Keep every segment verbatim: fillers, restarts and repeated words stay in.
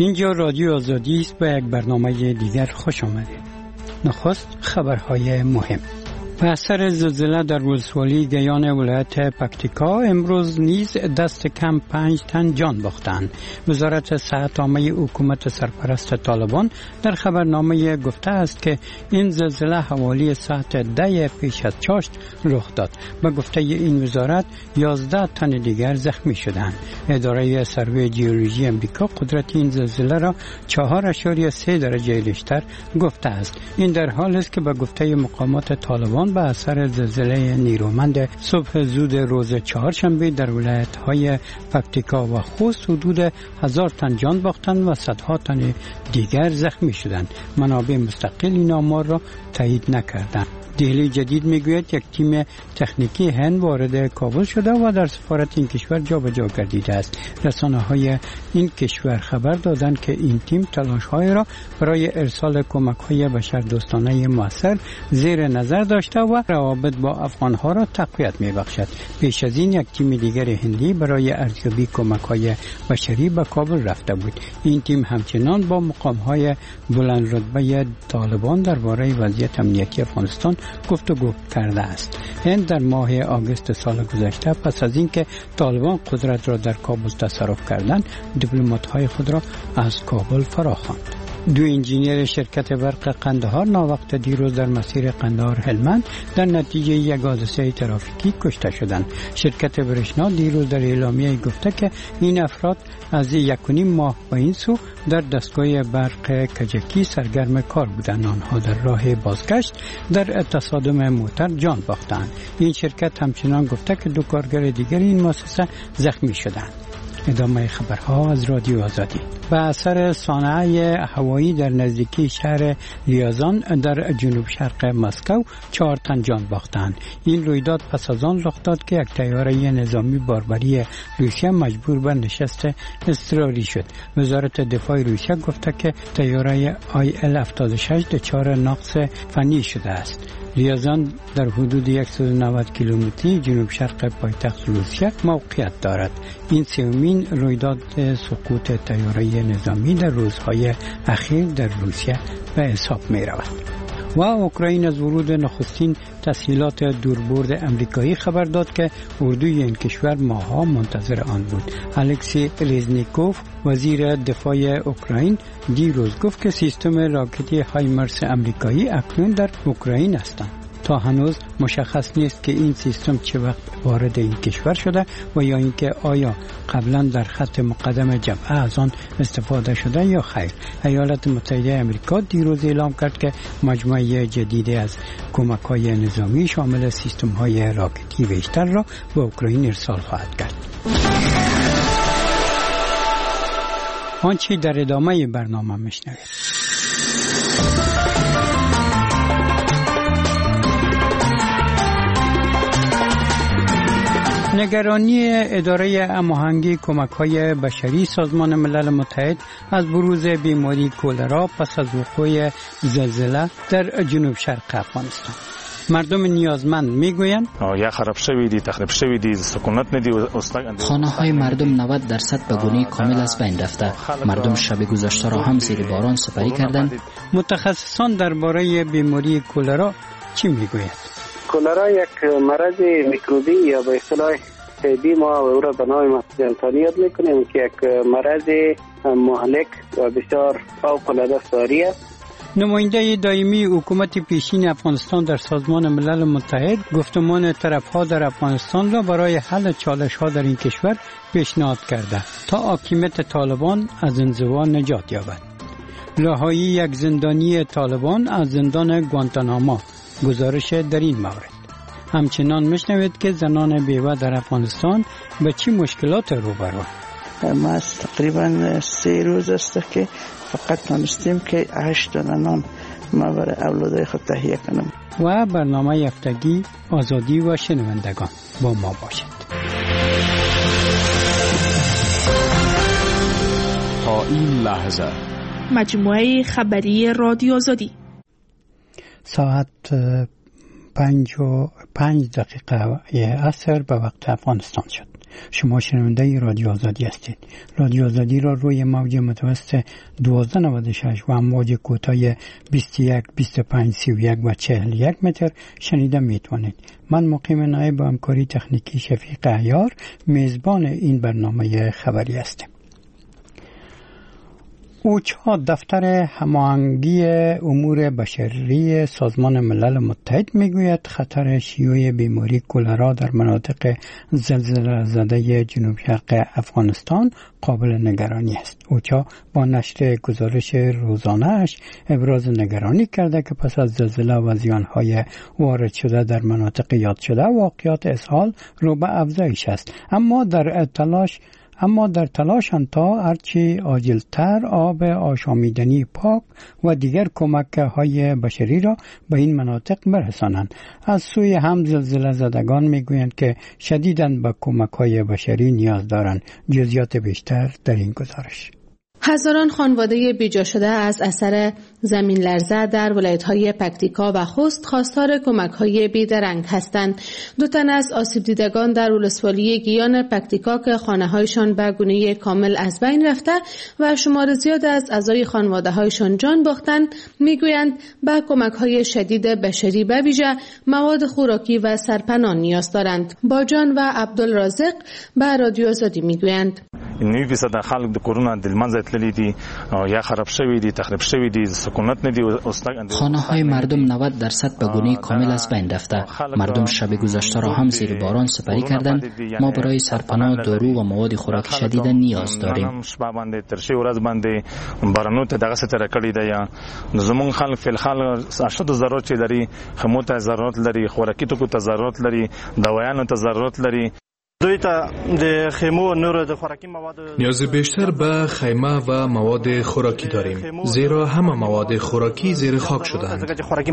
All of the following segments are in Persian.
اینجا رادیو آزادی است. به یک برنامه دیگر خوش آمدید. نخست خبرهای مهم. به اثر زلزله در ولسوالی گیان ولایت پکتیکا امروز نیز دست کم پنج تن جان باختند. وزارت صحت عامه حکومت سرپرست طالبان در خبرنامه گفته است که این زلزله حوالی ساعت ده پیش از چاشت رخ داد. به گفته این وزارت یازده تن دیگر زخمی شدند. اداره سروی جیولوژی امریکا قدرت این زلزله را چهار اشاریه سه درجه ریشتر گفته است. این در حالی است که به گفته مقامات طالبان به اثر زلزله نیرومند صبح زود روز چهارشنبه در ولایت‌های پکتیکا و خوست حدود هزار تن جان باختند و صدها تن دیگر زخمی شدند. منابع مستقل این آمار را تایید نکردند. دهلی جدید میگوید یک تیم تکنیکی هند وارد کابل شده و در سفارت این کشور جابجا گردیده است. رسانه‌های این کشور خبر دادند که این تیم تلاش‌های را برای ارسال کمک‌های بشردوستانه موثر زیر نظر داشته و روابط با افغان‌ها را تقویت می‌بخشد. پیش از این یک تیم دیگر هندی برای ارزیابی کمک‌های بشری به کابل رفته بود. این تیم همچنان با مقام‌های بلند رتبه طالبان درباره وضعیت امنیتی افغانستان گفتگو کرده است. هند در ماه آگوست سال گذشته پس از اینکه طالبان قدرت را در کابل تصرف کردند، دیپلمات‌های خود را از کابل فراخواند. دو انجینیر شرکت برق قندهار ناوقت دیروز در مسیر قندهار هلمند در نتیجه یک حادثه ترافیکی کشته شدند. شرکت برشنا دیروز در اعلامیه گفته که این افراد از یک و نیم ماه به این سو در دستگاه برق کجکی سرگرم کار بودند. آنها در راه بازگشت در تصادم موتر جان باختند. این شرکت همچنان گفته که دو کارگر دیگر این مؤسسه زخمی شدند. ادامه خبرها از رادیو آزادی. به اثر صنایع هوایی در نزدیکی شهر ریازان در جنوب شرق مسکو چهار تن جان باختند. این رویداد پس از آن رخ داد که یک طیاره نظامی باربری روسیه مجبور به نشست اضطراری شد. وزارت دفاع روسیه گفته که طیاره آی ال هفتاد و شش دچار نقص فنی شده است. ریازان در حدود صد و نود کیلومتری جنوب شرق پایتخت روسیه موقعیت دارد. این سومین رویداد سقوط طیاره نظامی در روزهای اخیر در روسیه به حساب می رود. و اوکراین از ورود نخستین تسهیلات دوربرد امریکایی خبر داد که اردوی این کشور ماها منتظر آن بود. الکسی ریزنیکوف وزیر دفاع اوکراین دیروز گفت که سیستم راکتی هایمرس امریکایی اکنون در اوکراین هستند. تا هنوز مشخص نیست که این سیستم چه وقت وارد این کشور شده و یا اینکه آیا قبلا در خط مقدم جبهه از آن استفاده شده یا خیر. ایالات متحده آمریکا دیروز اعلام کرد که مجموعه جدیدی از کمک‌های نظامی شامل سیستم‌های راکتی بیشتر را به اوکراین ارسال خواهد کرد. آنچه در ادامه برنامه میشنوید. نگرانی اداره هماهنگی کمک‌های بشری سازمان ملل متحد از بروز بیماری کولرا پس از وقوع زلزله در جنوب شرق افغانستان. مردم نیازمند میگویند یا خراب شوی دی تخریب شوی دی سکونت ندی خانه های مردم نود درصد به گونه کامل از بین رفته. مردم شب گذشته را هم زیر باران سپری کردند. متخصصان درباره بیماری کولرا چی میگویند؟ کولرا یک مرض میکروبی یا به اصطلاح طبی ما او را به نام جنسانی یاد میکنیم که یک مرض مهلک و بسیار فوق‌العاده ساری است. نماینده دائمی حکومت پیشین افغانستان در سازمان ملل متحد گفتمان طرف‌ها در افغانستان را برای حل چالش‌ها در این کشور پیشنهاد کرده تا حاکمیت طالبان از انزوا نجات یابد. رهایی یک زندانی طالبان از زندان گوانتاناما گزارش در این مورد. همچنان میشنوید که زنان بیوه در افغانستان به چه مشکلات روبروند. ما تقریبا سه روز است که فقط تونستیم که هشت دانه نان ما برای اولادای خود تهیه کنم. و برنامه هفتگی آزادی و شنوندگان با ما باشید. تا این لحظه مجموعه خبری رادیو آزادی ساعت پنج و پنج دقیقه عصر به وقت افغانستان شد. شما شنونده رادیو آزادی هستید. رادیو آزادی را روی موج متوسط دوازده نود و شش و امواج کوتاه بیست و یک، بیست و پنج، سی و یک و چهل و یک متر شنیده میتوانید. من مقیم نایب با همکاری تکنیکی شفیق عیار میزبان این برنامه خبری هستم. اوچا دفتر هماهنگی امور بشری سازمان ملل متحد میگوید خطر شیوع بیماری کولرا در مناطق زلزله زده جنوب شرق افغانستان قابل نگرانی است. اوچا با نشر گزارش روزانه‌اش ابراز نگرانی کرده که پس از زلزله و زیانهای وارد شده در مناطق یاد شده واقعات اسهال رو به افزایش است، اما در تلاش اما در تلاشند تا هرچی عاجل‌تر آب آشامیدنی پاک و دیگر کمک‌های بشری را به این مناطق برسانند. از سوی هم زلزله زدگان میگویند که شدیداً به کمک‌های بشری نیاز دارند. جزئیات بیشتر در این گزارش. هزاران خانواده بیجا شده از اثر زمین لرزه در ولایت‌های پکتیکا و خوست خواستار کمک‌های بیدرنگ هستند. دو تن از آسیب دیدگان در ولسوالی گیان پکتیکا که خانه‌هایشان به گونه کامل از بین رفته و شمار زیاد از اعضای خانواده‌هایشان جان باختند، میگویند به کمک‌های شدید بشری به ویژه مواد خوراکی و سرپناه نیاز دارند. باجان و عبدالرازق به رادیو آزادی میگویند نوی فیصد خلق د کرونا د منځ تللی دي یا خراب شوی دي، تخریب شوی دي، سکونت ندی. خانه‌های مردم نود درصد به گونه کامل از بین رفته. مردم شب گذشته را هم زیر باران سپری کردند. ما برای سرپناه، دارو و مواد خوراکی شدید نیاز داریم. شپه باندې ترشي ورځ باندې بارانو ته دغه ستره کړی دی. یا زمون خلک فل خلک اشد ضرورت لري، خمو ته ضرورت لري، خوراکي توکو ته ضرورت لري، دوايانو ته ضرورت لري. نیاز بیشتر به خیمه و مواد خوراکی داریم، زیرا همه مواد خوراکی زیر خاک شدند.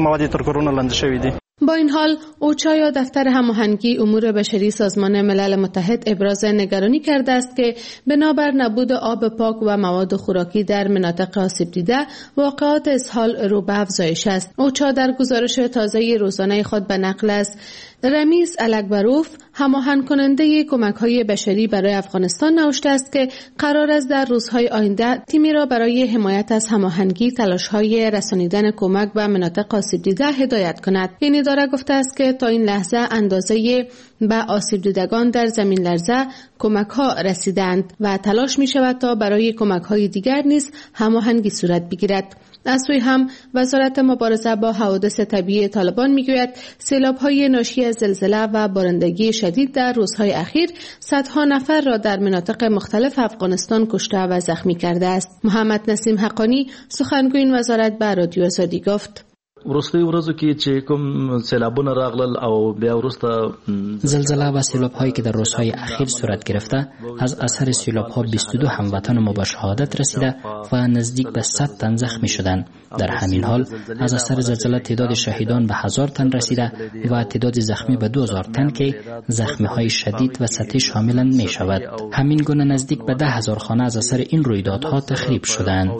با این حال اوچا یا دفتر هماهنگی امور بشری سازمان ملل متحد ابراز نگرانی کرده است که بنابر نبود آب پاک و مواد خوراکی در مناطق آسیب دیده واقعات اسهال رو به افزایش است. اوچا در گزارش تازه روزانه خود به نقل از رمیز الکبروف هماهنگ کننده کمک‌های بشری برای افغانستان نوشته است که قرار است در روزهای آینده تیمی را برای حمایت از هماهنگی تلاش‌های رسانیدن کمک به مناطق آسیب دیده هدایت کند. این اداره گفته است که تا این لحظه اندازه به آسیب دیدگان در زمین لرزه کمک‌ها رسیدند و تلاش می‌شود تا برای کمک‌های دیگر نیز هماهنگی صورت بگیرد. از سوی هم وزارت مبارزه با حوادث طبیعی طالبان میگوید سیلاب‌های ناشی از زلزله و بارندگی شدید در روزهای اخیر صدها نفر را در مناطق مختلف افغانستان کشته و زخمی کرده است. محمد نسیم حقانی سخنگوی این وزارت به رادیو آزادی گفت: ورسته ورځو کې چې کوم سیلابونه راغلل او بیا ورسته زلزله و سیلاب هایی که در روزهای اخیر صورت گرفته از اثر سیلاب ها بیست و دو هموطن ما به شهادت رسیده و نزدیک به صد تن زخمی شدند. در همین حال از اثر زلزله تعداد شهیدان به هزار تن رسیده و تعداد زخمی به دو هزار تن که زخمی های شدید و سطحی شامل می شود. همین گونه نزدیک به ده هزار خانه از اثر این رویدادها تخریب شدند.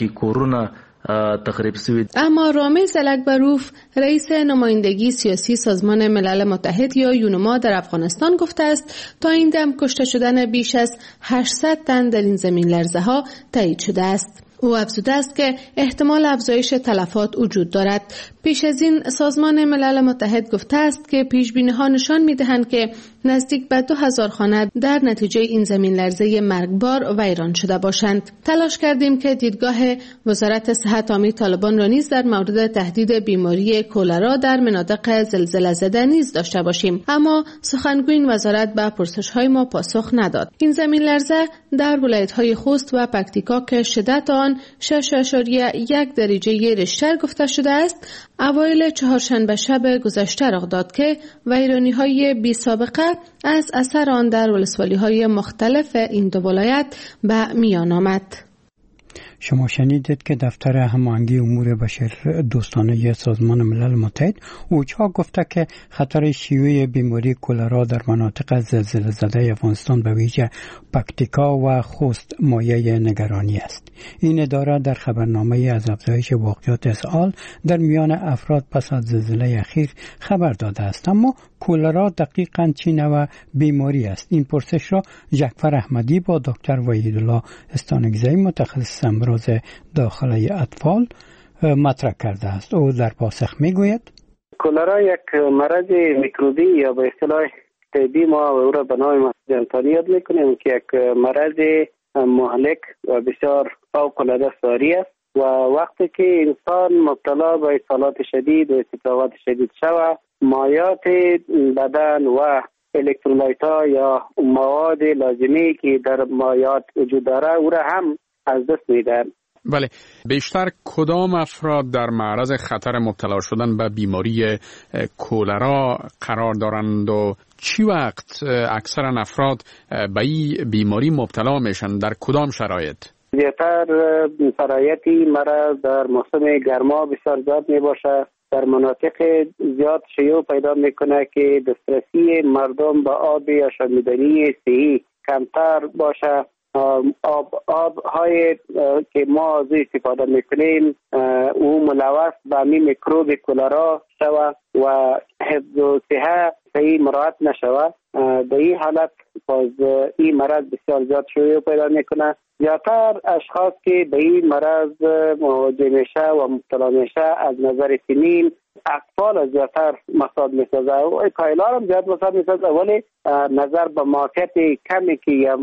اما رامز الکبروف رئیس نمایندگی سیاسی سازمان ملل متحد یا یونما در افغانستان گفته است تا این دم کشته شدن بیش از هشتصد تن در این زمین لرزه ها تایید شده است. او افزوده است که احتمال افزایش تلفات وجود دارد. پیش از این سازمان ملل متحد گفته است که پیش‌بینی‌ها نشان می‌دهند که نزدیک به دو هزار خانه در نتیجه این زمین لرزه مرگبار ویران شده باشند. تلاش کردیم که دیدگاه وزارت صحت عامه طالبان را نیز در مورد تهدید بیماری کولرا در مناطق زلزله زده نیز داشته باشیم، اما سخنگوی این وزارت به پرسش‌های ما پاسخ نداد. این زمین لرزه در ولایت‌های خوست و پکتیکا که شدت آن شش اشاریه یک درجه ریشتر گفته شده است، اوایل چهارشنبه شب گذشته رخ داد که ویرانی‌های بی سابقه از اثر آن در ولسوالی‌های مختلف این دو ولایت به میان آمد. شما شنیدید که دفتر هماهنگی امور بشر دوستانه سازمان ملل متحد اوچا گفته که خطر شیوع بیماری کولرا در مناطق زلزله زده افغانستان به ویژه پکتیکا و خوست مایه نگرانی است. این اداره در خبرنامه از افزایش واقعات اسهال در میان افراد پس از زلزله اخیر خبر داده است، اما کولرا دقیقاً چه نوع بیماری است؟ این پرسش را جعفر احمدی با دکتر وحیدالله استانگزایی متخصص امراض داخلی اطفال مطرح کرده است. او در پاسخ میگوید کولرا یک مرض میکروبی یا به اصطلاح طبی ما او را به نام جنتانی یاد میکنیم که یک مرض مهلک و بسیار فوق‌العاده ساری است و وقتی که انسان مبتلا به اسهالات شدید و استفراغات شدید شود، مایات بدن و الکترولایت ها یا مواد لازمی که در مایات وجود داره او را هم از دست میدن. بله، بیشتر کدام افراد در معرض خطر مبتلا شدن به بیماری کولرا قرار دارند و چی وقت اکثر افراد به این بیماری مبتلا میشن؟ در کدام شرایط؟ زیادتر شرایطی مرض در موسم گرما بسیار زیاد می باشه. در مناطق زیاد شیوع پیدا میکنه که دسترسی مردم به آب یا شامیدنی صحی کمتر باشه. آب آب های که ما از استفاده میکنیم او ملوث به می میکروب کولرا شود و حفظ و صحه صحیح مراعات نشود. در این حالت باز این مرض بسیار زیاد شیوع پیدا میکنه. زیادتر اشخاص که به این مرض مواجه میشه و مبتلا میشه از نظر سنین اطفال زیادتر مصاب میسازه و کایلار هم زیاد مصاب میسازه، ولی نظر به ماکت کمی که یا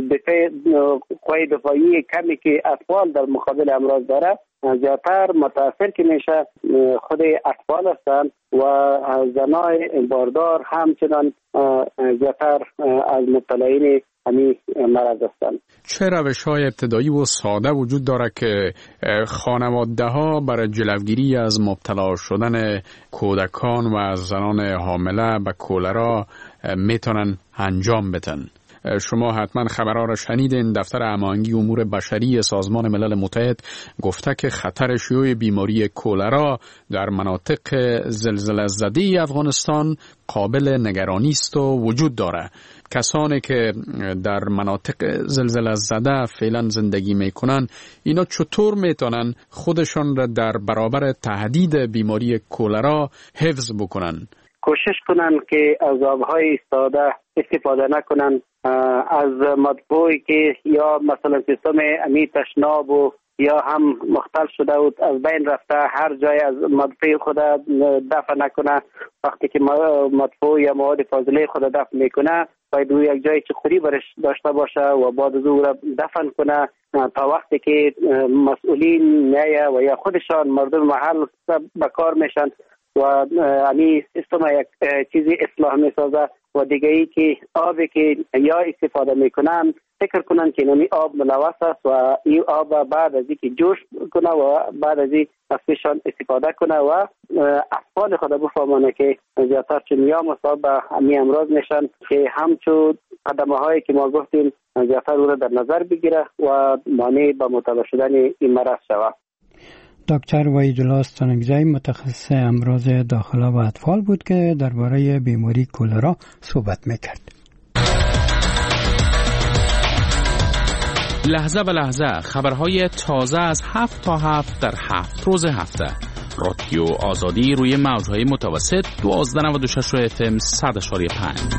قوی دفاعی کمی که اطفال در مقابل امراض داره زیادتر متاثر که میشه خود اطفال هستند و زنای باردار همچنان زیادتر از مبتلایین همین مرض هستند. چه روش‌های ابتدایی و ساده وجود داره که خانواده‌ها برای جلوگیری از مبتلا شدن کودکان و زنان حامله به کولرا میتونن انجام بدن؟ شما حتما خبرها را شنیدین. دفتر هماهنگی امور بشری سازمان ملل متحد گفته که خطر شیوع بیماری کولرا در مناطق زلزله زده افغانستان قابل نگرانی است و وجود داره. کسانی که در مناطق زلزله زده فعلا زندگی میکنن اینا چطور میتونن خودشان را در برابر تهدید بیماری کولرا حفظ بکنن؟ کوشش کنن که از آبهای استاده استفاده نکنن، از مدفوعی که یا مثلا سیستم امی تشناب و یا هم مختل شده و از بین رفته هر جای از مدفوع خود دفع نکنه. وقتی که مدفوع یا مواد فاضله خود دفع میکنه باید او یک جای چخوری برش داشته باشه و بعد از او را دفن کنه تا وقتی که مسئولین نیایه و یا خودشان مردم محل به کار میشن و امی سیستم یک چیزی اصلاح میسازه و دیگه ای که آبی که یا استفاده میکنن فکر کنن که نمی آب ملوث است و این آب بعد از اینکه جوش کنه و بعد از این ازشان استفاده کنه و اطفال خود بفهمانه که زیادتر چون یا مصاب به همین امراض میشن که همچون قدمه هایی که ما گفتیم زیادتر او را در نظر بگیره و مانع به مبتلا شدن این مرض شود. دکتر وحیدالله استانگزایی متخصص امراض داخله و اطفال بود که درباره بیماری کولرا صحبت میکرد. لحظه به لحظه خبرهای تازه از هفت تا هفت در هفت روز هفته. رادیو آزادی روی موجهای متوسط دوازده نود و شش اف ام صد اشاری پنج.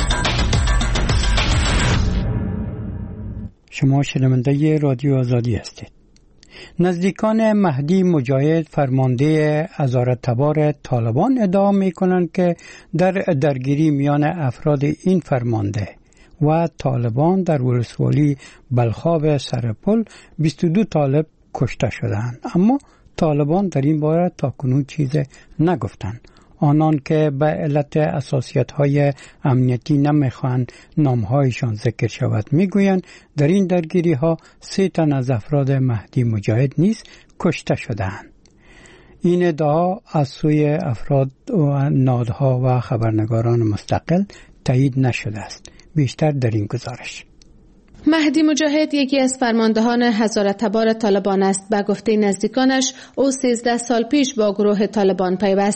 شما شنونده رادیو آزادی هستید. نزدیکان مهدی مجاهد فرمانده وزارتبار طالبان ادعا می کنند که در درگیری میان افراد این فرمانده و طالبان در ولسوالی بلخاب سرپل بیست و دو طالب کشته شدند، اما طالبان در این باره تاکنون چیز نگفتند. آنان که به علت اساسیت‌های امنیتی نمیخواهند نامهایشان ذکر شود میگویند در این درگیری ها سه تن از افراد مهدی مجاهد نیز کشته شدند. این ادعا از سوی افراد و نهادها و خبرنگاران مستقل تایید نشده است. بیشتر در این گزارش. مهدی مجاهد یکی از فرماندهان وزارتبار طالبان است. به گفته نزدیکانش او سیزده سال پیش با گروه طالبان پیوست.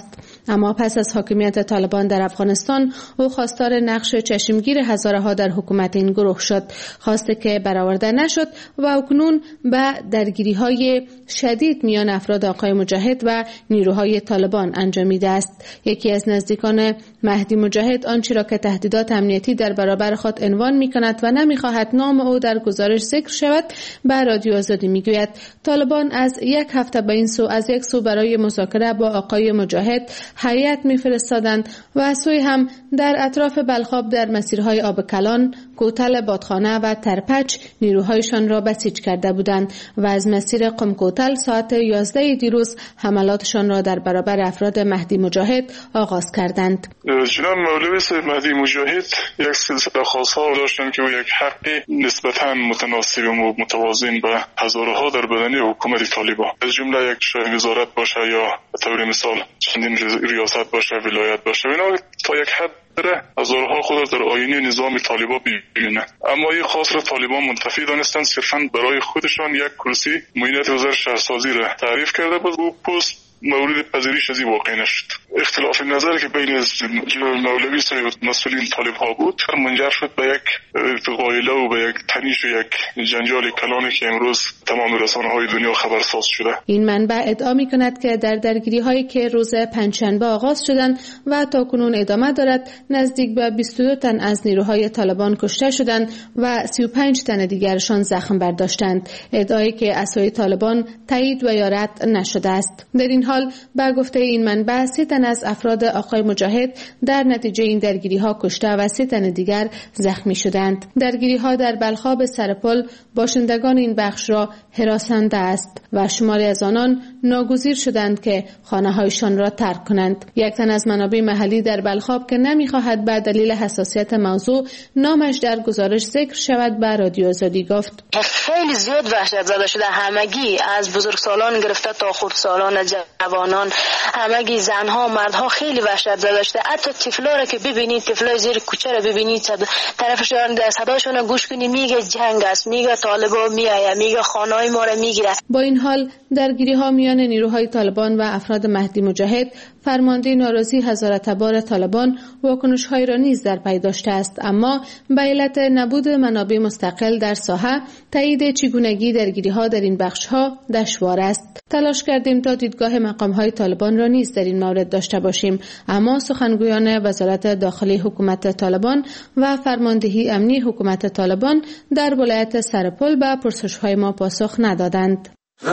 اما پس از حاکمیت طالبان در افغانستان او خواستار نقش چشمگیر هزارها در حکومت این گروه شد، خواسته که برآورده نشد و اکنون به درگیری‌های شدید میان افراد آقای مجاهد و نیروهای طالبان انجامیده است. یکی از نزدیکان مهدی مجاهد آنچه را که تهدیدات امنیتی در برابر خود عنوان می‌کند و نمی‌خواهد نام او در گزارش ذکر شود به رادیو آزادی می‌گوید طالبان از یک هفته به این سو از یک سو برای مذاکره با آقای مجاهد هیئت می‌فرستادند و از سوی هم در اطراف بلخاب در مسیرهای آب کلان، کوتل بادخانه و ترپچ نیروهایشان را بسیج کرده بودند و از مسیر قم کوتل ساعت یازده دیروز حملاتشان را در برابر افراد مهدی مجاهد آغاز کردند. جناب مولوی صاحب مهدی مجاهد یک سلسله خواست‌ها داشتند که او یک حق نسبتاً متناسب و متوازن به هزارها در بدنی حکومت طالبان از جمله یک شاه وزارت باشه یا به طور مثال چندین ریاست باشه، ولایت باشه، اینا تا یک حد داره هزارها خود در آینه نظام طالبان ببینند. اما این خواست را طالبان منتفی دانستند، صرفاً برای خودشان یک کرسی معینات وزارت شهرسازی را تعریف کرده بود. او پست مورد پذیرش از این واقع نشد. اختلاف نظر که بین جناب مولوی صاحب مسئولین طالب ها بود منجر شد به یک غایله و به یک تنش و یک جنجال کلانی که امروز تمام رسانه های دنیا خبرساز شده. این منبع ادعا می کند که در درگیری هایی که روز پنجشنبه آغاز شدند و تا کنون ادامه دارد نزدیک به بیست و دو تن از نیروهای طالبان کشته شدند و سی و پنج تن دیگرشان زخم برداشتند، ادعایی که عصای طالبان تایید و یا رد نشده است. در این حال با گفته این منبع سه تن از افراد آقای مجاهد در نتیجه این درگیری ها کشته و سه تن دیگر زخمی شدند. درگیری ها در بلخاب سرپل باشندگان این بخش را هراسنده است و شماری از آنان ناگزیر شدند که خانه هایشان را ترک کنند. یک تن از منابع محلی در بلخاب که نمیخواهد به دلیل حساسیت موضوع نامش در گزارش ذکر شود به رادیو آزادی گفت خیلی زیاد وحشت زده شده، همگی از بزرگسالان گرفته تا خردسالان، جوانان، همگی زنها، مردها خیلی وحشت زده شده. حتی طفلا را که ببینید، طفلای زیر کوچه را ببینید، طرفشون در صداشون گوش کنید میگه جنگ است، میگه طالبان میآید، میگه خانه‌های ما را میگیره. با این حال درگیری ها میان نیروهای طالبان و افراد مهدی مجاهد فرمانده ناراضی هزارت بار طالبان واکنش های را نیز در پی داشته است، اما به علت نبود منابع مستقل در ساحه تایید چگونگی درگیری ها در این بخش ها دشوار است. تلاش کردیم تا دیدگاه مقام های طالبان را نیز در این مورد داشته باشیم، اما سخنگویان وزارت داخلی حکومت طالبان و فرماندهی امنی حکومت طالبان در ولایت سرپل به پرسش های ما پاسخ ندادند.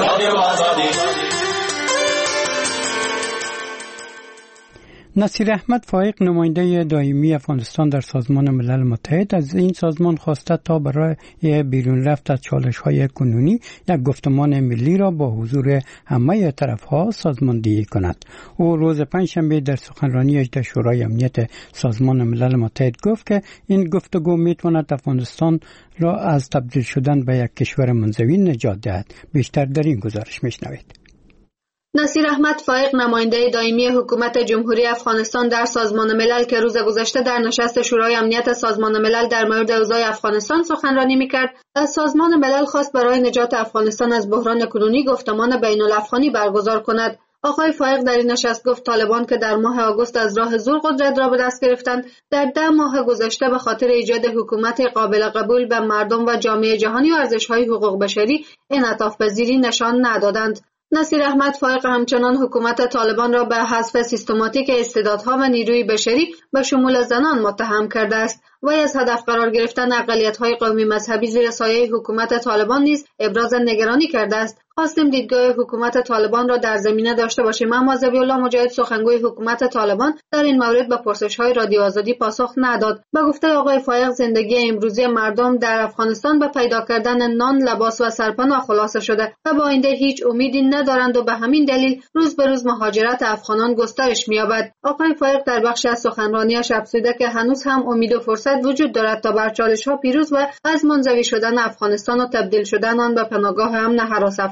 نصیر احمد فائق نماینده دائمی افغانستان در سازمان ملل متحد از این سازمان خواسته تا برای بیرون رفت از چالش‌های کنونی یک گفتمان ملی را با حضور همه طرف‌ها سازماندهی کند. او روز پنجشنبه در سخنرانیش در شورای امنیت سازمان ملل متحد گفت که این گفتگو می‌تواند افغانستان را از تبدیل شدن به یک کشور منزوی نجات دهد. بیشتر در این گزارش می‌شنوید. نصیر احمد فائق نماینده دائمی حکومت جمهوری افغانستان در سازمان ملل که روز گذشته در نشست شورای امنیت سازمان ملل در مورد اوضاع افغانستان سخنرانی می‌کرد، از سازمان ملل خواست برای نجات افغانستان از بحران کنونی گفتمان بین‌الافغانی برگزار کند. آقای فائق در این نشست گفت طالبان که در ماه آگوست از راه زور قدرت را به دست گرفتند، در ده ماه گذشته به خاطر ایجاد حکومت قابل قبول به مردم و جامعه جهانی و ارزش‌های حقوق بشری انعطاف پذیری نشان ندادند. نصیر احمد فائق همچنان حکومت طالبان را به حذف سیستماتیک استعدادها و نیروی بشری به شمول زنان متهم کرده است. وی از هدف قرار گرفتن اقلیت‌های قومی مذهبی زیر سایه حکومت طالبان نیز ابراز نگرانی کرده است. خواستیم دیدگاه حکومت طالبان را در زمینه داشته باشیم، اما ذبیح الله مجاهد سخنگوی حکومت طالبان در این مورد به پرسش‌های رادیو آزادی پاسخ نداد. به گفته آقای فائق زندگی امروزی مردم در افغانستان به پیدا کردن نان، لباس و سرپناه خلاصه شده و با آینده هیچ امیدی ندارند و به همین دلیل روز به روز مهاجرت افغانان گسترش می‌یابد. آقای فائق در بخش از سخنرانیش افزوده که هنوز هم امید و فرصت وجود دارد تا بر چالش‌ها پیروز و از منزوی شدن افغانستان و تبدیل شدن آن به پناهگاه امن هراس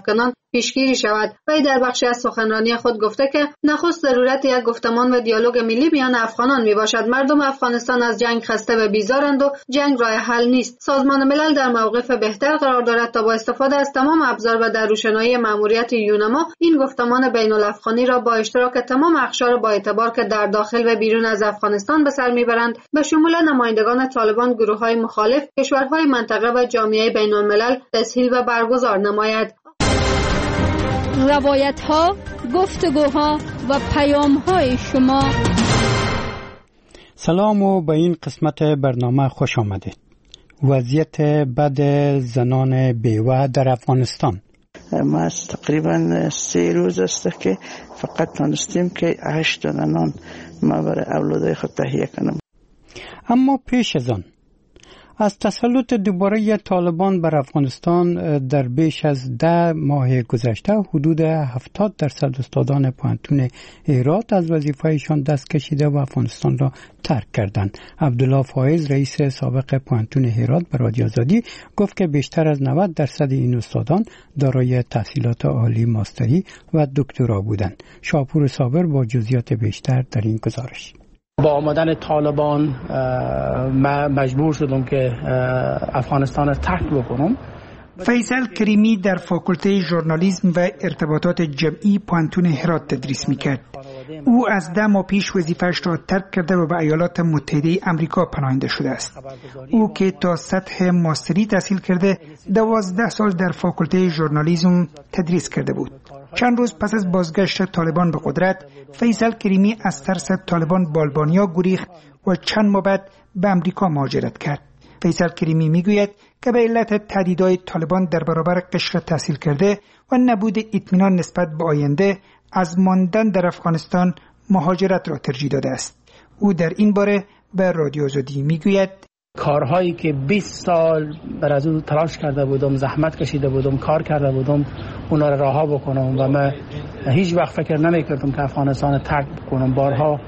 کنان پیشگیری شود. وی در بخشی از سخنرانی خود گفته که نخست ضرورت یک گفتمان و دیالوگ ملی میان افغانان میباشد. مردم افغانستان از جنگ خسته و بیزارند و جنگ راه حل نیست. سازمان ملل در موقف بهتر قرار دارد تا با استفاده از تمام ابزار و در روشنایی مأموریت یونما این گفتمان بین الافغانی را با اشتراک تمام اقشار با اعتبار که در داخل و بیرون از افغانستان به سر میبرند به شمول نمایندگان طالبان، گروه‌های مخالف، کشورهای منطقه و جامعه بین الملل تسهیل و برگزار نماید. روایت‌ها، گفتگوها و پیام‌های شما. سلام و به این قسمت برنامه خوش آمدید. وضعیت بد زنان بیوه در افغانستان. ما تقریبا سه روز است که فقط تانستیم که هشت نان ما برای اولادای خود تهیه کنم. اما پیش از آن از تسلط دوباره طالبان بر افغانستان در بیش از ده ماه گذشته حدود هفتاد درصد استادان پوهنتون هرات از وظیفه‌شان دست کشیده و افغانستان را ترک کردند. عبدالله فایز رئیس سابق پوهنتون هرات به رادیو آزادی گفت که بیشتر از نود درصد این استادان دارای تحصیلات عالی ماستری و دکترا بودند. شاپور صابر با جزئیات بیشتر در این گزارش. با آمدن طالبان من مجبور شدم که افغانستان را ترک بکنم. فیصل کریمی در فاکولته ژورنالیسم و ارتباطات جمعی پوهنتون هرات تدریس میکرد. او از ده ماه پیش وظیفه‌اش را ترک کرده و به ایالات متحده آمریکا پناهنده شده است. او که تا سطح ماستری تحصیل کرده دوازده سال در فاکولته ژورنالیسم تدریس کرده بود. چند روز پس از بازگشت طالبان به قدرت، فیصل کریمی از ترس طالبان به آلبانیا گریخت و چند ماه بعد به آمریکا مهاجرت کرد. فیصل کریمی میگوید که به علت تهدیدهای طالبان در برابر قشر تحصیل کرده و نبود اطمینان نسبت به آینده از ماندن در افغانستان مهاجرت را ترجیح داده است. او در این باره به رادیو آزادی میگوید کارهایی که بیست سال بر از اون تلاش کرده بودم، زحمت کشیده بودم، کار کرده بودم، اونا را رها بکنم و من هیچ وقت فکر نمی‌کردم که افغانستان ترک بکنم. بارها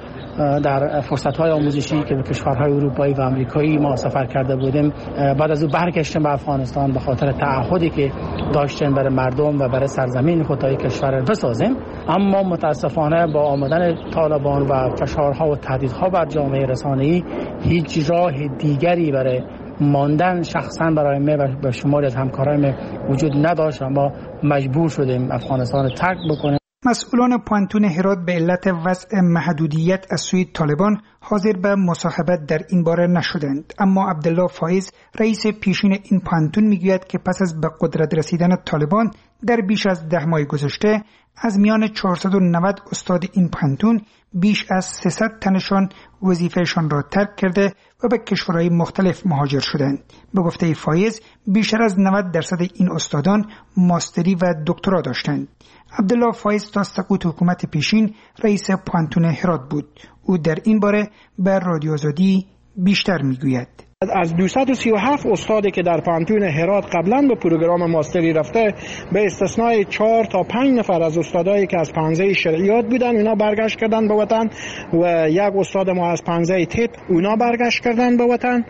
در فرصت‌های آموزشی که به کشورهای اروپایی و آمریکایی ما سفر کرده بودیم، بعد از اون برگشتیم به افغانستان به خاطر تعهدی که داشتیم برای مردم و برای سرزمین خود تا کشور را بسازیم. اما متاسفانه با آمدن طالبان و فشارها و تهدیدها بر جامعه رسانه‌ای هیچ راه دیگری برای ماندن شخصا برای من و شماری از همکاران وجود نداشت. اما مجبور شدیم افغانستان را ترک بکنیم. مسئولان پوهنتون هرات به علت وضع محدودیت از سوی طالبان حاضر به مصاحبت در این باره نشدند. اما عبدالله فایز رئیس پیشین این پوهنتون میگوید که پس از به قدرت رسیدن طالبان در بیش از ده ماه گذشته از میان چهارصد و نود استاد این پوهنتون بیش از سیصد تنشان وظیفهشان را ترک کرده و به کشورهای مختلف مهاجر شدند. به گفته فایز بیشتر از نود درصد این استادان ماستری و دکترا داشتند. عبدالله فایز تا سقوط حکومت پیشین رئیس پوهنتون هرات بود. او در این باره به رادیو آزادی بیشتر میگوید. از دویست و سی و هفت استادی که در پوهنتون هرات قبلا به پروگرام ماستری رفته، به استثنای چهار تا پنج نفر از استادایی که از پنزه شرعیات بودن اونا برگشت کردن به وطن و یک استاد ما از پنزه تیپ اونا برگشت کردن به وطن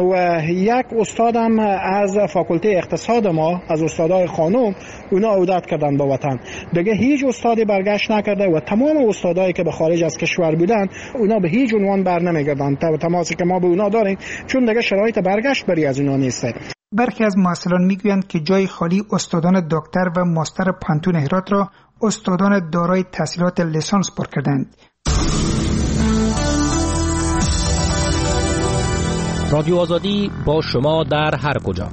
و یک استادم از فاکولته اقتصاد ما از استادای خانم اونا عودت کردن به وطن. دیگه هیچ استادی برگشت نکرده و تمام استادایی که به خارج از کشور بودن اونا به هیچ عنوان بر نمیگردن. تماسی که ما به اونا داریم چون دیگه شرایط برگشت بری از اونا نیسته. برخی از محصلان میگویند که جای خالی استادان دکتر و ماستر پوهنتون هرات را استادان دارای تحصیلات لیسانس پر کردند. رادیو آزادی با شما در هر کجا.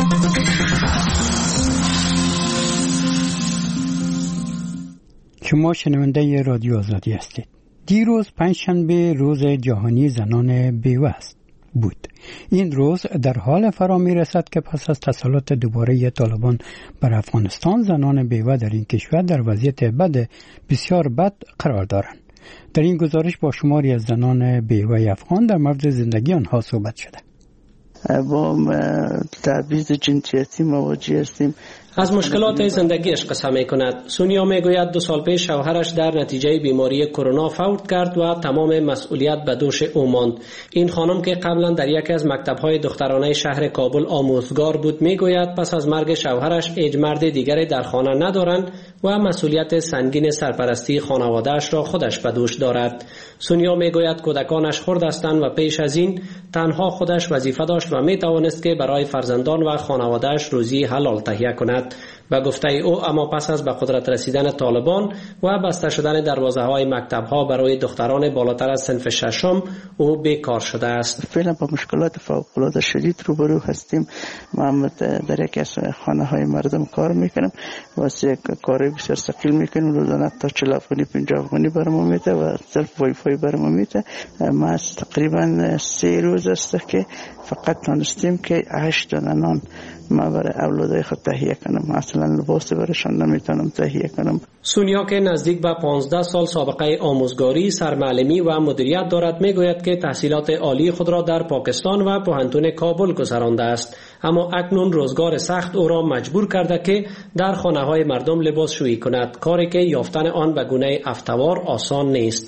شما شنونده رادیو آزادی هستید. دیروز پنجشنبه روز جهانی زنان بیوه است. بود. این روز در حال فرا می رسد که پس از تسلط دوباره طالبان بر افغانستان زنان بیوه در این کشور در وضعیت بد بسیار بد قرار دارند. در این گزارش با شماری از زنان بیوه افغان در مورد زندگی آنها صحبت شده. با تبعیض جنسیتی مواجه هستیم. از مشکلات زندگیش قصه می کند. سونیا می گوید دو سال پیش شوهرش در نتیجه بیماری کرونا فوت کرد و تمام مسئولیت به دوش او ماند. این خانم که قبلا در یکی از مکتب‌های دخترانه شهر کابل آموزگار بود می گوید پس از مرگ شوهرش هیچ مرد دیگری در خانه ندارند و مسئولیت سنگین سرپرستی خانواده‌اش را خودش به دوش دارد. سونیا می گوید کودکانش خرد هستند و پیش از این تنها خودش وظیفه داشت و می توانست که برای فرزندان و خانواده‌اش روزی حلال تهیه کند. به گفته او اما پس از به قدرت رسیدن طالبان و بسته شدن دروازه‌های مکتب‌ها برای دختران بالاتر از صنف ششم او بیکار شده است. فعلا با مشکلات فوق‌العاده شدید روبرو هستیم. من در یکی از خانه‌های مردم کار میکنم و یک کاری بسیار ثقیل میکنم. روزانه تا چهل افغانی پنجاه افغانی برام میده و صرف وای فای برام میده. ما تقریبا سه روز است که فقط تونستیم که هشت دانه نان ما برای اولادای خود تهیه کنم. اصلا لباس برایشان نمیتونم تهیه کنم. سونیا که نزدیک به پانزده سال سابقه آموزگاری، سرمعلمی و مدیریت دارد میگوید که تحصیلات عالی خود را در پاکستان و پوهنتون کابل گذرانده است، اما اکنون روزگار سخت او را مجبور کرده که در خانه‌های مردم لباس شویی کند، کاری که یافتن آن به گونه افتوار آسان نیست.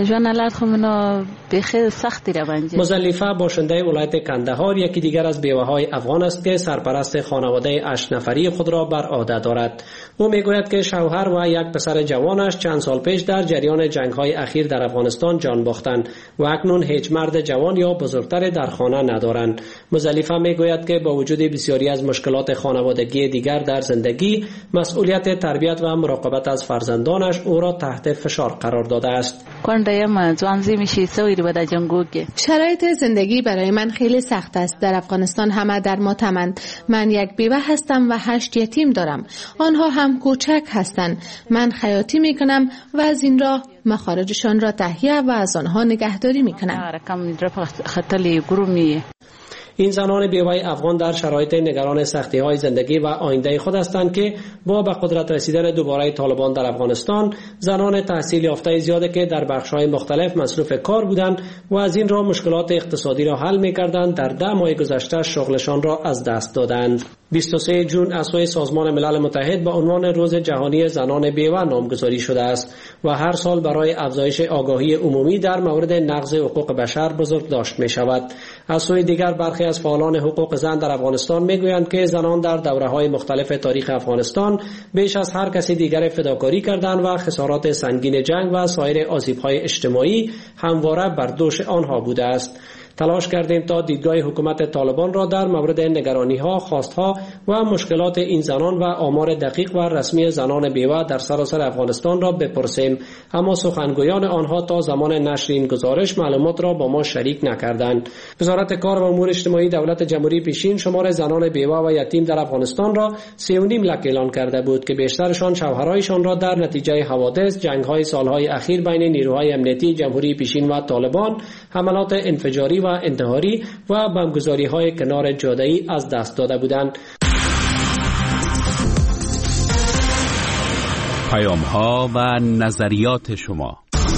مزلیفه باشنده ولایت کندهار یکی دیگر از بیوه‌های افغان است که سرپرست خانواده هشت نفری خود را بر عهده دارد. او میگوید که شوهر و یک پسر جوانش چند سال پیش در جریان جنگ‌های اخیر در افغانستان جان باختند و اکنون هیچ مرد جوان یا بزرگتر در خانه ندارند. مزلیفه میگوید که با وجود بسیاری از مشکلات خانوادگی دیگر در زندگی، مسئولیت تربیت و مراقبت از فرزندانش او را تحت فشار قرار داده است. شرایط زندگی برای من خیلی سخت است. در افغانستان همه در ماتمند. من یک بیوه هستم و هشت یتیم دارم. آنها هم کوچک هستند. من خیاطی می کنم و از این راه مخارجشان را تهیه و از آنها نگهداری می کنم. این زنان بیوه افغان در شرایط نگران سختی های زندگی و آینده خود هستند که با به قدرت رسیدن دوباره طالبان در افغانستان، زنان تحصیل یافته زیاده که در بخش‌های مختلف مصروف کار بودند و از این راه مشکلات اقتصادی را حل می‌کردند، در ده ماه گذشته شغلشان را از دست دادند. بیست و سوم ژوئن از سوی سازمان ملل متحد به عنوان روز جهانی زنان بیوه نامگذاری شده است و هر سال برای افزایش آگاهی عمومی در مورد نقض حقوق بشر بزرگداشت می شود. از سوی دیگر برخی از فعالان حقوق زن در افغانستان می گویند که زنان در دوره‌های مختلف تاریخ افغانستان بیش از هر کسی دیگر فداکاری کردند و خسارات سنگین جنگ و سایر آسیب‌های اجتماعی همواره بر دوش آنها بوده است. تلاش کردیم تا دیدگاه حکومت طالبان را در مورد نگرانی‌ها، خواست‌ها و مشکلات این زنان و آمار دقیق و رسمی زنان بیوه در سراسر افغانستان را بپرسیم، اما سخنگویان آنها تا زمان نشر این گزارش معلومات را با ما شریک نکردند. وزارت کار و امور اجتماعی دولت جمهوری پیشین شمار زنان بیوه و یتیم در افغانستان را سه و نیم لک اعلان کرده بود که بیشترشان شوهرایشان را در نتیجه حوادث، جنگ‌های سالهای اخیر بین نیروهای امنیتی جمهوری پیشین و طالبان، حملات انفجاری و انتحاری و بمبگذاری‌های کنار جاده‌ای از دست داده بودند. پیام‌ها و نظریات شما.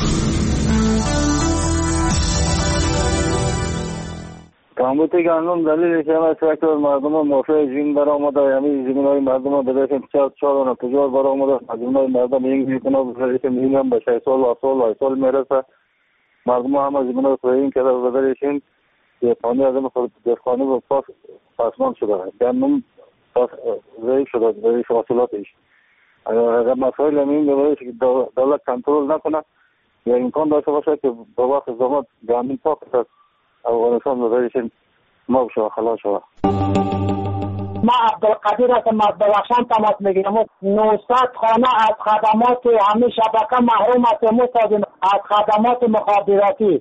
کامبوتی گندم دلیلش هم است که مردم موافق زمین برآمده، یعنی زمین‌های مردم به دست چهار چهار و تجار برآمده، مردم مردم این میکنه بذارید که میگم به شش سال و سال و سال میرسه، مردم هم از زمین‌ها تویین کرده و بذارشین که پانی از این خود دفخانه و پاس پاسمان شده گندم پاس ضعیف شده ضعیف حاصلاتش. اگر مسائل همین بباید که دولت کنترل نکنه یا امکان داشته باشه که با وقت زمان گندم پاک از افغانستان بذارشین ما بشه خلاص شده. ما عبدالقدیر هستم از بلخشان تماس میگیرم. نهصد خانه از خدمات همه شبکه محروم هستیم از خدمات مخابراتی.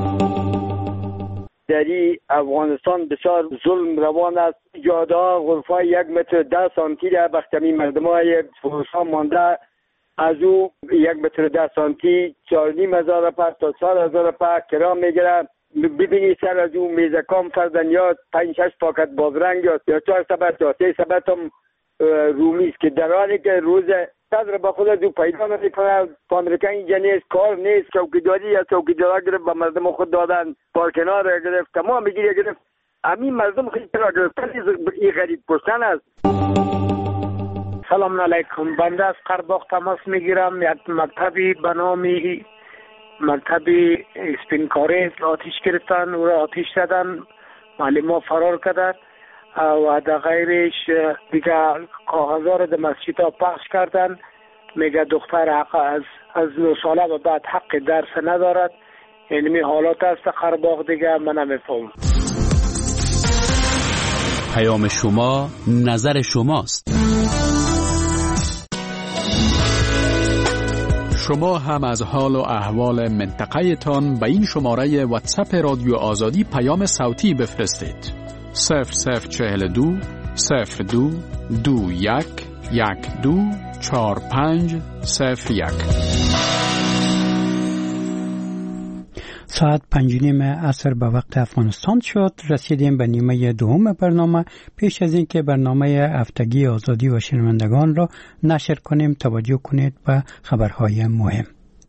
در افغانستان بسیار ظلم روان است. جاده غرفه یک متر ده سانتی در بختمی مردم های فروشا مانده، از او یک متر ده سانتی چهار نیم هزار پا تا چهار هزار پا کرا میگیرن. ببینی سر از اون میزکام کردن یا پنج شش پاکت بازرنگ یا چهار سبت یا سه سبت هم رومی است که در حالی که روز صدر با خود از او پیدا نمیکنه. پامریکا اینجا نیست، کار نیست، چوکیداری یا چوکیدارا گرفت با مردم خود دادن، پارکنار گرفت، تمام میگیره گرفت. همین مردم خیلی را گرفتن این غریب پرسن است. سلام علیکم. بنده از قرباغ تماس میگیرم. یک مکتبی به نام مکتب اسپینکاری آتیش گرفتن، او را آتیش زدن، معلم ها فرار کردن و در غیرش دیگه کاغذها را در مسجد ها پخش کردن. میگه دختر حق از از نو ساله و بعد حق درس ندارد. اینمی حالات است قرباغ دیگه من نمیفهم. پیام شما نظر شماست. شما هم از حال و احوال منطقه تان به این شماره واتساپ رادیو آزادی پیام صوتی بفرستید. صفر صفر چهل دو صفر دو دو یک یک دو چهار پنج صفر یک. ساعت پنج نیم عصر به وقت افغانستان شد. رسیدیم به نیمه دوم برنامه. پیش از اینکه برنامه هفتگی آزادی و شنوندگان را نشر کنیم توجه کنید به خبرهای مهم.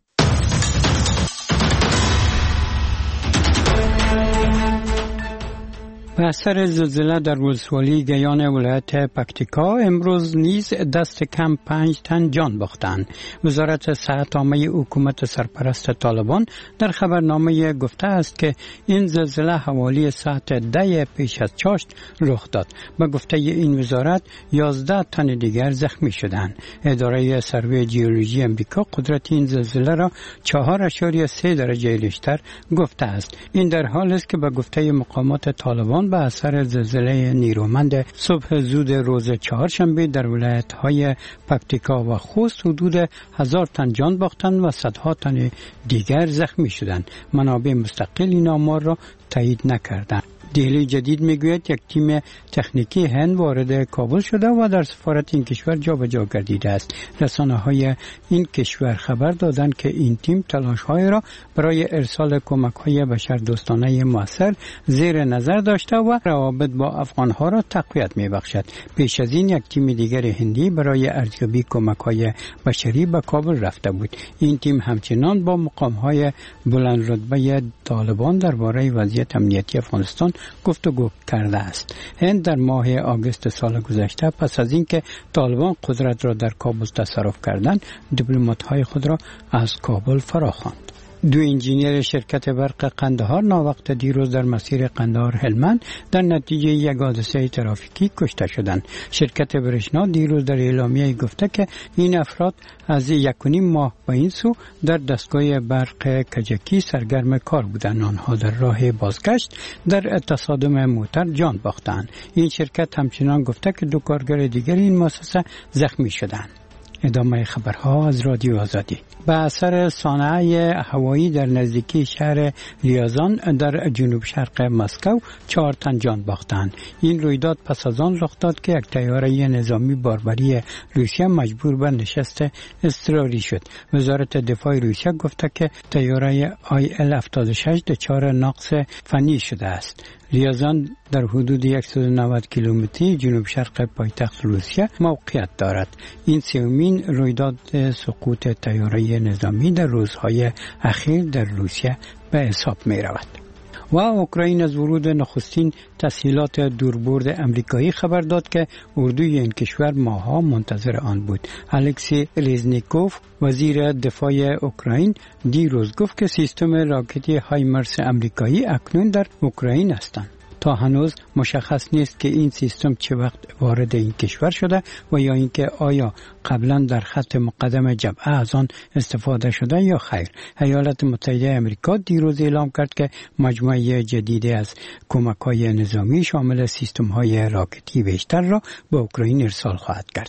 به اثر زلزله در ولسوالی گیان ولایت پکتیکا امروز نیز دست کم پنج تن جان باختند. وزارت صحت عامه حکومت سرپرست طالبان در خبرنامه گفته است که این زلزله حوالی ساعت ده پیش از چاشت رخ داد. به گفته این وزارت یازده تن دیگر زخمی شدند. اداره سروی جیولوژی امریکا قدرت این زلزله را چهار اشاریه سه درجه ریشتر گفته است. این در حالی است که به گفته مقامات طالبان به اثر زلزله نیرومند صبح زود روز چهارشنبه در ولایت‌های پکتیکا و خوست حدود هزار تن جان باختند و صدها تن دیگر زخمی شدند. منابع مستقل این آمار را تایید نکردند. دهلی جدید میگوید یک تیم تکنیکی هند وارد کابل شده و در سفارت این کشور جابجا گردیده است. رسانه‌های این کشور خبر دادند که این تیم تلاش‌های را برای ارسال کمک‌های بشردوستانه مؤثر زیر نظر داشته و روابط با افغان‌ها را تقویت می‌بخشد. پیش از این یک تیم دیگر هندی برای ارزیابی کمک‌های بشری به کابل رفته بود. این تیم همچنان با مقام‌های بلند رتبه طالبان درباره وضعیت امنیتی افغانستان گفتگو کرده است. هند در ماه آگوست سال گذشته پس از اینکه طالبان قدرت را در کابل تصرف کردند، دیپلمات‌های خود را از کابل فراخواند. دو انجینیر شرکت برق قندهار ناوقت دیروز در مسیر قندهار هلمند در نتیجه یک حادثه ترافیکی کشته شدند. شرکت برشنا دیروز در اعلامیه گفته که این افراد از یک و نیم ماه به این سو در دستگاه برق کجکی سرگرم کار بودند. آنها در راه بازگشت در تصادم موتر جان باختند. این شرکت همچنان گفته که دو کارگر دیگر این مؤسسه زخمی شدند. ادامه خبرها از رادیو آزادی. به اثر صنایع هوایی در نزدیکی شهر ریازان در جنوب شرق مسکو چهار تن جان باختند. این رویداد پس از آن رخ داد که یک طیاره نظامی باربری روسیه مجبور به نشست اضطراری شد. وزارت دفاع روسیه گفته که طیاره آی ال هفتاد و شش دچار نقص فنی شده است. ریازان در حدود صد و نود کیلومتری جنوب شرق پایتخت روسیه موقعیت دارد. این سومین رویداد سقوط طیاره نظامی در روزهای اخیر در روسیه به حساب می رود. و اوکراین از ورود نخستین تسهیلات دوربرد امریکایی خبر داد که اردوی این کشور ماها منتظر آن بود. الکسی ریزنیکوف وزیر دفاع اوکراین دیروز گفت که سیستم راکتی هایمرس امریکایی اکنون در اوکراین هستند. تا هنوز مشخص نیست که این سیستم چه وقت وارد این کشور شده و یا اینکه آیا قبلا در خط مقدم جبهه از آن استفاده شده یا خیر. ایالات متحده آمریکا دیروز اعلام کرد که مجموعه جدیدی از کمک‌های نظامی شامل سیستم‌های راکتی بیشتر را به اوکراین ارسال خواهد کرد.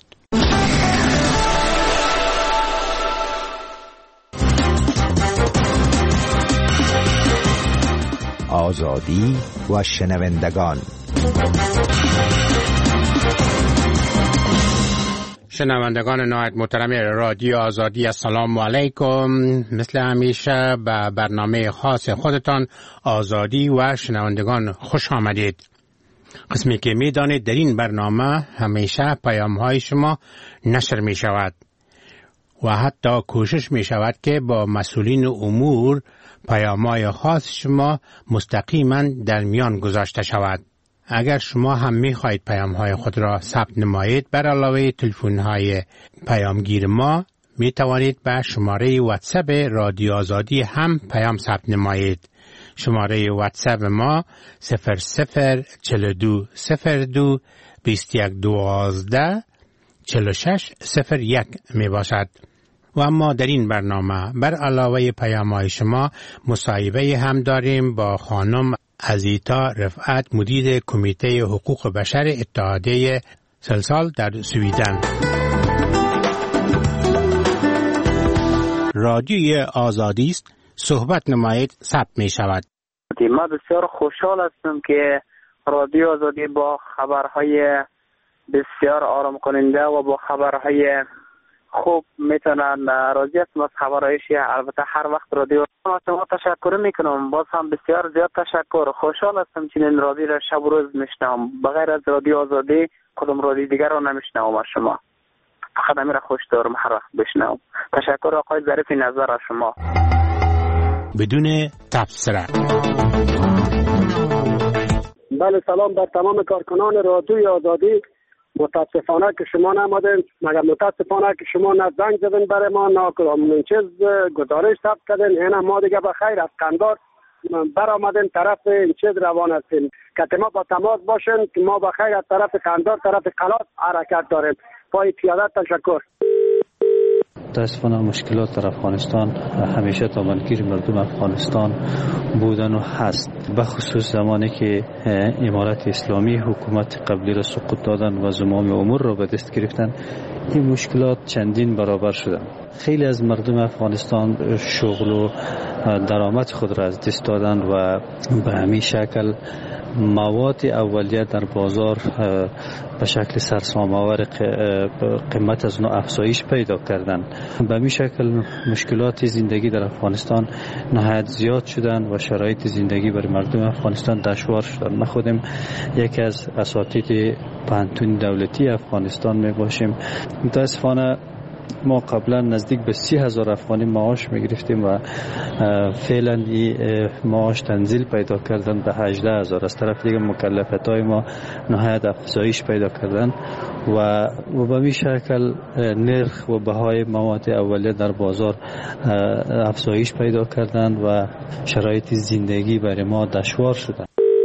آزادی و شنوندگان. شنوندگان نهایت محترم رادیو آزادی، السلام علیکم. مثل همیشه به برنامه خاص خودتان آزادی و شنوندگان خوش آمدید. قسمی که می دانید در این برنامه همیشه پیام های شما نشر می شود و حتی کوشش می شود که با مسئولین امور پیام‌های خاص شما مستقیما در میان گذاشته شود. اگر شما هم می خواهید پیام های خود را ثبت نمایید، بر علاوه تلفن های پیامگیر ما می توانید به شماره واتساپ رادیو آزادی هم پیام ثبت نمایید. شماره واتساپ ما صفر صفر چهل و دو صفر دو بیست و یک دوازده چهل و شش صفر یک می باشد. و اما در این برنامه بر علاوه پیام های شما مصاحبه هم داریم با خانم ازیتا رفعت، مدیر کمیته حقوق بشر اتحادیه سلسال در سویدن. رادیوی آزادی است، صحبت نمایید، ثبت می شود. ما بسیار خوشحال هستم که رادیو آزادی با خبرهای بسیار آرام کننده و با خبرهای خوب میتونن راضی هستم از خبرهایش. البته هر وقت رادیو از شما تشکر میکنم، باز هم بسیار زیاد تشکر. خوشحال هستم که این رادیو را شب و روز میشنوم، بغیر از رادیو آزادی کدام رادیو دیگر را نمیشنوم از شما. فقط همین را خوش دارم هر وقت بشنوم. تشکر آقای ظریف نظر از شما. بدون تبصره. بله، سلام بر تمام کارکنان رادیوی آزادی. متاسفانه که شما نمادین، مگر متاسفانه که شما نه زنگ زدین برای ما، نه کدام چیز گزارش ثبت کردین. اینا ما دیگه بخیر از قندار بر آمدین طرف این چیز روان هستیم که ما با تماس باشین که ما بخیر از طرف قندار طرف قلات حرکت داریم. پای پیاده تشکر. متاسفانه مشکلات در افغانستان همیشه تابانگیر مردم افغانستان بودن و هست، بخصوص زمانی که امارت اسلامی حکومت قبلی را سقوط دادن و زمام امور را به دست گرفتن. این مشکلات چندین برابر شدن. خیلی از مردم افغانستان شغل و درآمد خود را از دست دادن و به همین شکل مواد اولیه در بازار به شکل سرسام‌آور قیمت از نوع افزایش پیدا کردن. به همین شکل مشکلات زندگی در افغانستان نهایت زیاد شدن و شرایط زندگی برای مردم افغانستان دشوار شدن. ما خودم یکی از اساتید پانتون دولتی افغانستان می باشیم. متاسفانه ما قبلا نزدیک به سی هزار افغانی معاش می گرفتیم و فعلا این معاش تنزیل پیدا کردن به هجده هزار. از طرف دیگه مکلفیت های ما نهایت افزایش پیدا کردن و به این شکل نرخ و بهای مواد اولیه در بازار افزایش پیدا کردن و شرایط زندگی برای ما دشوار شدن.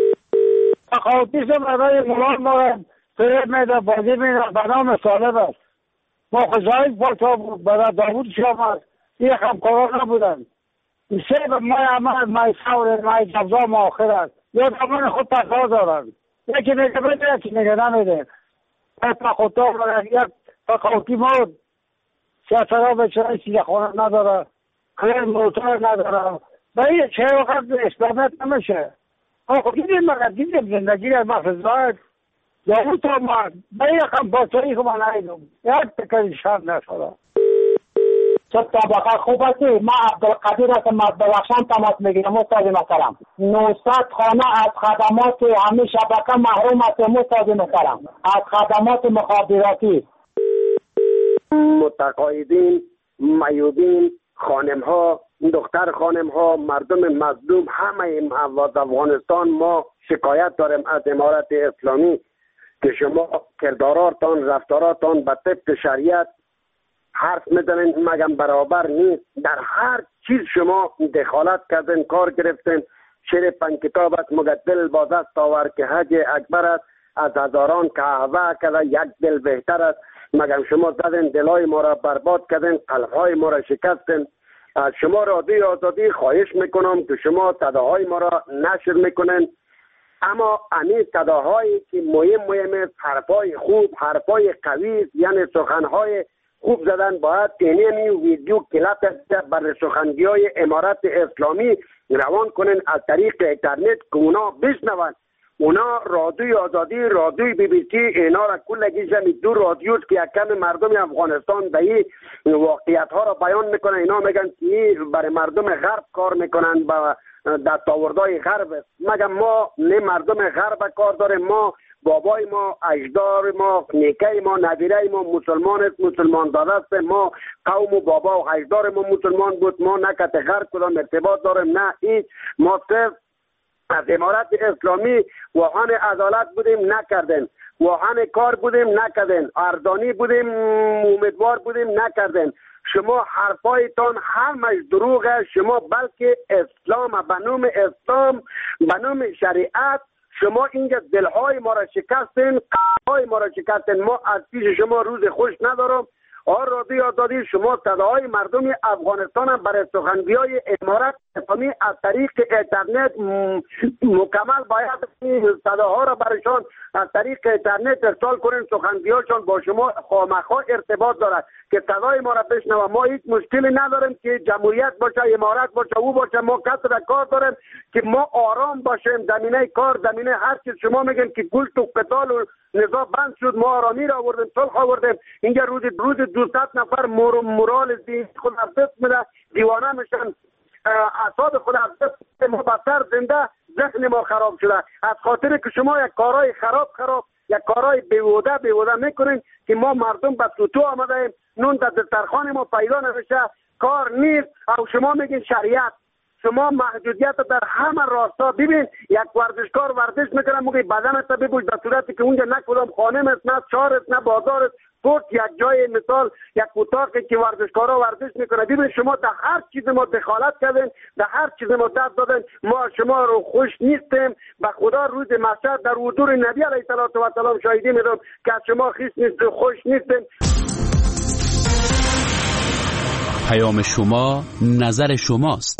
خواهدیش برای مولان ما فریب میده، بازی میده، به نام سالب است. ما خزایل پالتا بود، برای داود شما یک همکاران نبودن. سه به مای عمل، مای سور، مای جبزا ما آخر است. یا دامان خود تقا دارن. یکی نگه بده، یکی نگه نمیده. پا خودتا برای یک تقاوتی مود. سیاسرها به چرای سیده خانه نداره. کلیر موتور نداره. به این چه وقت اسلامیت نمیشه. آخو دیدیم مگر دیدیم زندگی را مخزایل. داود تا ما به یکم باطایی که من نایدم یک تکری شرد نشده. چه طبقه خوب هستی؟ ما عبدالقدیر هستم از بلخشان تماس میگیرم. استاد محترم نهصد خانه از خدمات همه شبکه محروم هستیم. استاد محترم از خدمات مخابراتی. متقاعدین، میودین، خانم ها، دختر خانم ها، مردم مظلوم، همه از افغانستان ما شکایت داریم از امارت اسلامی که شما کرداراتان، رفتاراتان به طبق شریعت حرف میزنین، مگم برابر نیست. در هر چیز شما دخالت کردین، کار گرفتین. شعر پنج کتاب است، مگر دل با دست آور که حج اکبر است. از هزاران قهوه کده یک دل بهتر است. مگم شما زدین دلای ما را برباد کردین، قلبهای ما را شکستین. از شما رادیوی آزادی خواهش میکنم که شما صداهای ما را نشر میکنین، اما همین صداهایی که مهم مهم حرفای خوب، حرفای قوی، یعنی سخنهای خوب زدن، باید اینمی ویدیو کلیپ بر سخنگی های امارت اسلامی روان کنن از طریق اینترنت که اونا بشنون. اونا رادیوی آزادی، رادیوی بی بی سی، اینا را کلگیش همی دو رادیوست که یک کم مردم افغانستان به این واقعیت ها را بیان میکنن. اینا میگن که برای مردم غرب کار میکنن، با دستاوردهای غرب. مگم ما نه مردم غرب کار داریم. ما بابای ما، اجدار ما، نیکه ما، نویره ما مسلمان است، مسلمان داده است. ما قوم و بابا و اجدار ما مسلمان بود. ما نه کت غرب کدام ارتباط داریم نه هیچ. ما صرف از امارت اسلامی واهن عدالت بودیم نکردن، واهن کار بودیم نکردن، اردانی بودیم امیدوار بودیم نکردن. شما حرفایتان همش دروغه. شما بلکه اسلام به نام اسلام به نام شریعت شما اینجا دلهای ما را شکستین، قلبهای ما را شکستین. ما از پیش شما روز خوش ندارم. آر رادی آزادی شما صداهای مردم افغانستان هم برای سخنگوی امارت اسلامی از طریق اینترنت مکمل باید صداها را برایشان از طریق اینترنت ارسال کنین. سخنگویاشان با شما خامخا ارتباط دارد که صدای ما را بشنوه. ما هیچ مشکلی نداریم که جمهوریت باشه، امارت باشه، او باشه. ما کسر کار داریم که ما آرام باشیم. زمینه کار، زمینه هر چیز شما میگن که گل تو قتال و نزاع بند شد، ما آرامی را آوردیم، صلح آوردیم. اینجا روز روز دویست نفر مور مورال ذهن خود از دست میده، دیوانه میشن، اعصاب خود از دست میده. ما بسر زنده ذهن ما خراب شده از خاطر که شما یک کارهای خراب خراب یک کارهای بیهوده بیهوده میکنین که ما مردم به سوتو آمده ایم. نون در دسترخوان ما پیدا نمیشه، کار نیست. او شما میگین شریعت. شما محدودیت در همه راستا. ببین یک ورزشکار ورزش میکنه، موقع بدنت ببوش در صورتی که اونجا نه کدام خانه است، نه شهر است، نه بازار است. فقط یک جای مثال یک اتاقی که ورزشکارا ورزش میکنه. ببین شما در هر چیز ما دخالت کردین، در هر چیز ما دست دادین. ما شما رو خوش نیستیم. به خدا روز محشر در حضور نبی علیه السلام شاهدی میدم که از شما خیش نیست، خوش نیستیم. پیام شما نظر شماست.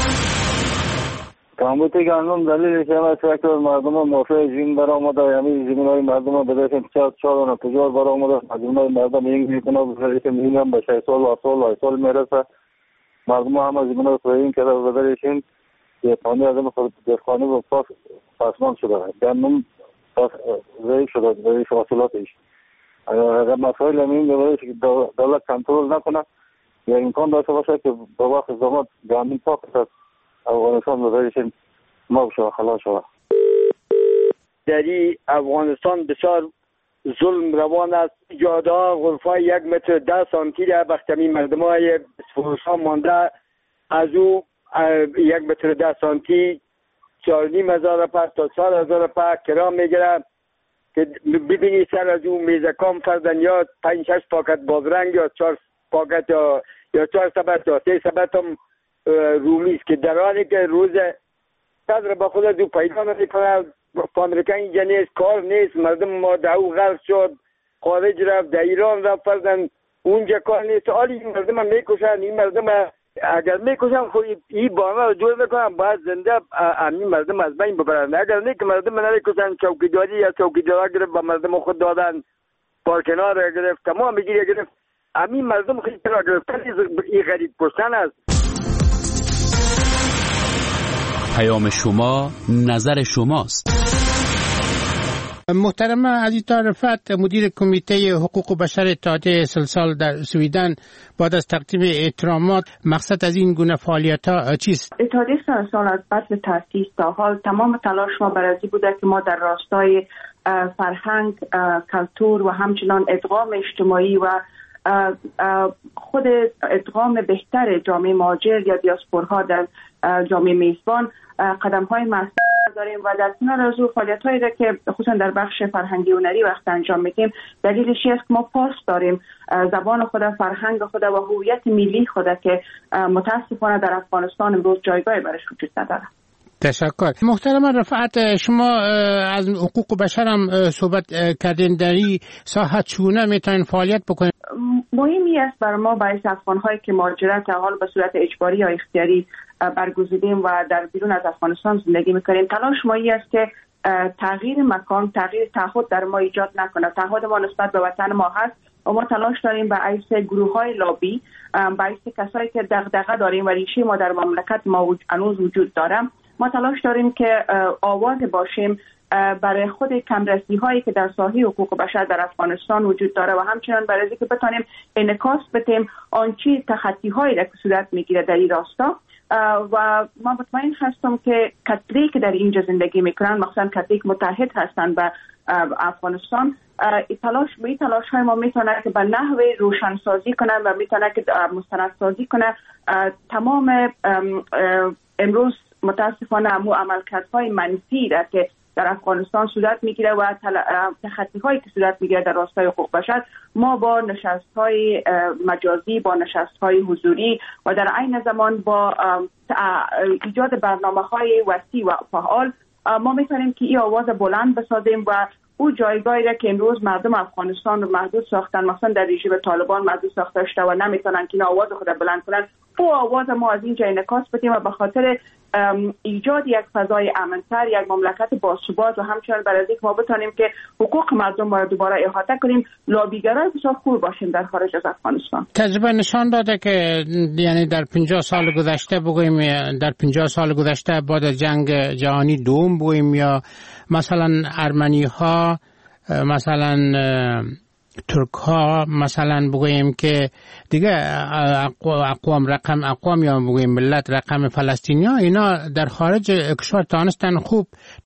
کامبوتی گندم دلیل شما سکتور مردم موفق جین برآمده، یعنی زمینای مردم بدهشون چهار چهار و تجار برآمده. مردم مردم این میکنه بدهشون میگم به شش سال و سال و سال میرسه. مردم همه زمینای خودین که بدهشون یه پانی از این خود دفخانی و پاس پاسمان شده. گندم پاس ضعیف شده، ضعیف حاصلاتش. اگر مسائل همین ببایش که دولت کنترل نکنه یا امکان داشته باشه که با وقت زمان گندم پاک است افغانستان بدهشون ما بشه خلاص شده. در افغانستان بسیار ظلم روان است. جاده ها غرفه یک متر ده سانتی در بختمی مردم های فروشان مانده، از او یک متر ده سانتی چهار نیم هزار پس تا چهار هزار پس کرا میگیره که ببینی سر از او میزکام فردن یا پنج شش پاکت بازرنگ یا چهار پاکت یا یا چهار سبت یا سه سبت هم رومی است که در حالی که روز صدر با خود دو پیدا نمیکنه. امریکا اینجا نیست، کار نیست، مردم ما دعو غرق شد، خارج رفت، در ایران رفت فردن، اونجا کار نیست. حالی این مردم هم میکشن. این مردم اگر میکشن خود این بانه رو جور میکنن باید زنده همین مردم از بین ببرن. اگر نه که مردم نمیکشن چوکیداری یا چوکیدارا گرفت با مردم خود دادن، پارکنار را گرفت، تمام بگیری گرفت. همین مردم خیلی را گرفتن. این غریب پرسن است. پیام شما نظر شماست. محترم عزیزا رفعت، مدیر کمیته حقوق بشر اتحادیه سلسال در سویدن، بعد از تقدیم احترامات مقصد از این گونه فعالیت‌ها چیست؟ اتحادیه سلسال از بعد تأسیس تا حال تمام تلاش ما برای این بوده که ما در راستای فرهنگ، کلتور و همچنان ادغام اجتماعی و خود ادغام بهتر جامعه مهاجر یا دیاسپورها در جامعه میزبان قدم های مسئول داریم و در کنار از او فعالیت هایی را که خصوصا در بخش فرهنگی و هنری وقت انجام میدیم. دلیلش است که ما پاس داریم زبان خود، فرهنگ خود و هویت ملی خود که متاسفانه در افغانستان امروز جایگاهی برش وجود نداره. تشکر. محترم رفعت، شما از حقوق بشر هم صحبت کردین. در این ساحت چونه میتونین فعالیت بکنین؟ مهمی است برای ما باعث افغان‌هایی که مهاجرت حال به صورت اجباری یا اختیاری برگزیدیم و در بیرون از افغانستان زندگی میکنیم. تلاش ما این است که تغییر مکان، تغییر تعهد در ما ایجاد نکنه. تعهد ما نسبت به وطن ما هست و ما تلاش داریم به عیس گروه‌های لابی، به عیس کسایی که دغدغه داریم و ریشه ما در مملکت ما هنوز وجود داره، ما تلاش داریم که آواز باشیم برای خود کمرسی هایی که در ساحه حقوق بشر در افغانستان وجود داره و همچنان برای اینکه بتونیم انعکاس بدیم آنچه تخطی هایی در صورت میگیره در این راستا. و ما مطمئن هستم که کتری که در اینجا زندگی میکنن، مثلا کتری که متحد هستند به افغانستان، تلاش به تلاش های ما میتونه که به نحوه روشنسازی کنه و میتونه که مستندسازی کنه تمام امروز متاسفانه مو عملکردهای منفی را که در افغانستان صورت میگیره و تخطی هایی که صورت میگیره در راستای حقوق بشر، ما با نشست های مجازی، با نشست های حضوری و در عین زمان با ایجاد برنامه های وسیع و فعال ما میتونیم که این آواز بلند بسازیم و او جایگاهی را که امروز مردم افغانستان رو محدود ساختن، مثلا در رژیم طالبان محدود ساخته شده و نمیتونن که این آواز خود بلند کنن، او آواز ما از اینجا انعکاس بدیم و به خاطر ایجاد یک فضای امن‌تر، یک مملکت باثبات و همچنین برای اینکه ما بتونیم که حقوق مردم را دوباره احاطه کنیم، لابیگرای بسیار خوب باشیم در خارج از افغانستان. تجربه نشان داده که یعنی در پنجاه سال گذشته بگوییم، در پنجاه سال گذشته بعد از جنگ جهانی دوم بگوییم، یا مثلا ارمنی ها، مثلا ترک ها، مثلا بگوییم که دیگه اقوام رقم اقوام یا بگوییم ملت رقم فلسطینی ها، اینا در خارج کشور تانستن خوب